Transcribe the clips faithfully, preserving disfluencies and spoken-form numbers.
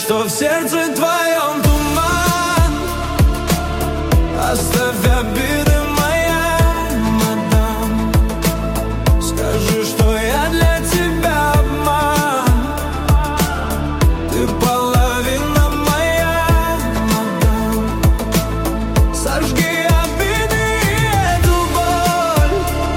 что в сердце твоем туман. Оставь обиды, моя мадам. Скажи, что я для тебя обман. Ты половина моя мадам. Сожги обиды и эту боль.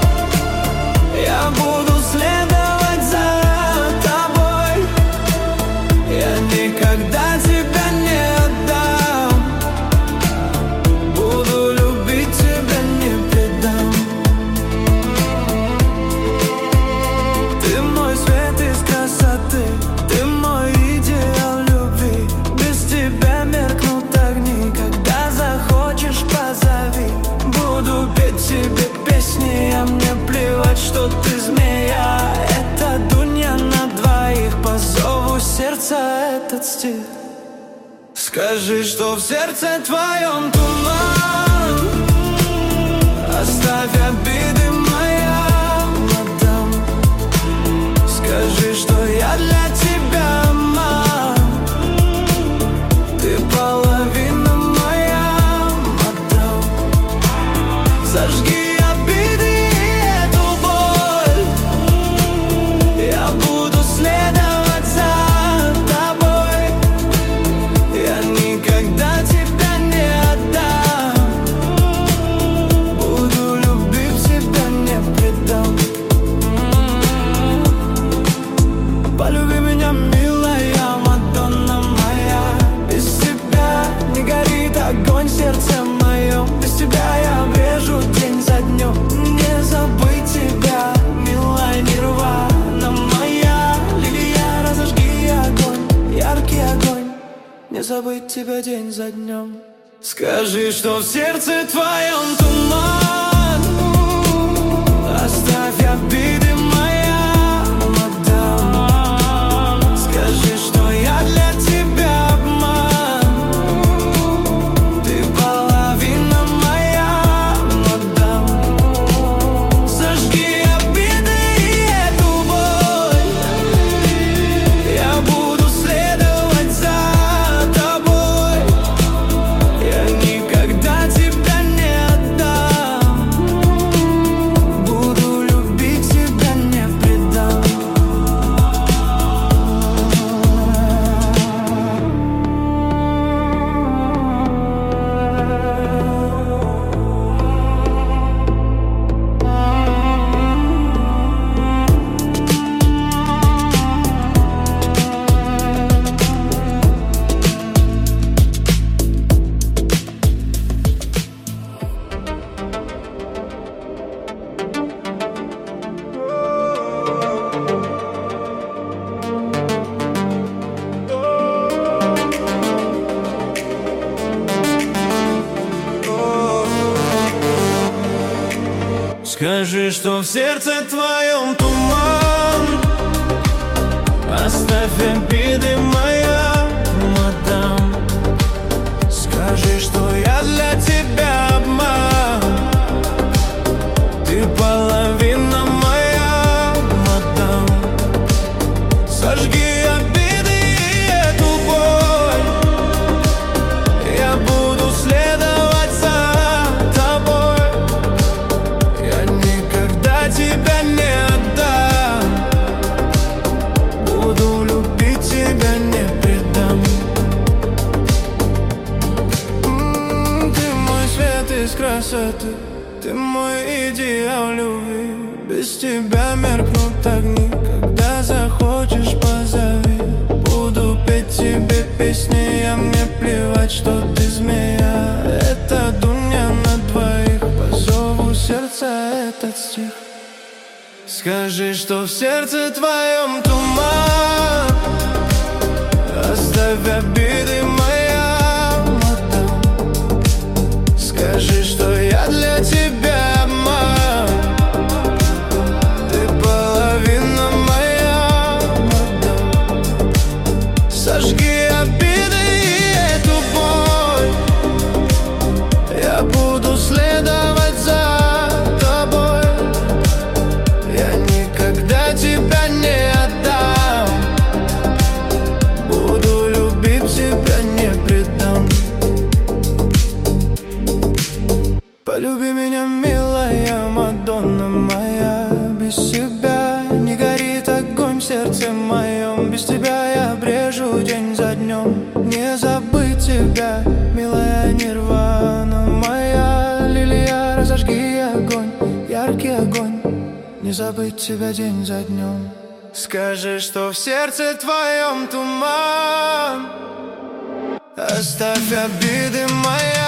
Я буду следовать за тобой. Я никогда тебя не отдам. Буду любить тебя, не предам. Ты мой свет из красоты, ты мой идеал любви. Без тебя меркнут огни, когда захочешь, позови. Буду петь тебе песни, а мне плевать, что ты змея. Это дунья на двоих, по зову сердца этот стих. Скажи, что в сердце твоем туман. Оставь обиды, моя мадам. Скажи, что я для тебя обман. Ты половина моя мадам. Зажги обиды и эту боль. Я буду следовать за тобой. Я никогда тебя не отдам. Буду любить тебя, не предам. Полюби меня, милая Мадонна моя. Без тебя не горит огонь в сердце моем. Без тебя я брежу день за днем. Не забыть тебя, милая Нирвана моя. Лилия, разожги огонь, яркий огонь. Не забыть тебя день за днем. Скажи, что в сердце твоем туман. Оставь обиды, моя мадам. Скажи, что я для тебя обман. Ты половина моя мадам. Зажги обиды и эту боль. Я буду следовать за тобой. Я никогда тебя не отдам. Буду любить тебя, не предам. Скажи, что в сердце твоем туман. Оставь обиды, моя мадам. Скажи, что я для тебя обман. Ты половина моя мадам. Сожги обиды и эту боль. Я буду следовать за тобой. Я никогда тебя не отдам. Буду любить тебя, не предам. М-м, Ты мой свет из красоты, ты мой идеал любви. Без тебя меркнут огни, когда захочешь, позови. Буду петь тебе песни, а мне плевать, что ты змея. Это дунья на двоих, по зову сердца этот стих. Скажи, что в сердце твоем туман. Оставь обиды, моя мадам. Скажи, что я для тебя обман. Ты половина моя мадам. Сожги обиды и эту боль. Я буду следовать за тобой. Я никогда тебя не отдам. Буду любить не забыть тебя день за днем. Скажи, что в сердце твоем туман, оставь обиды, моя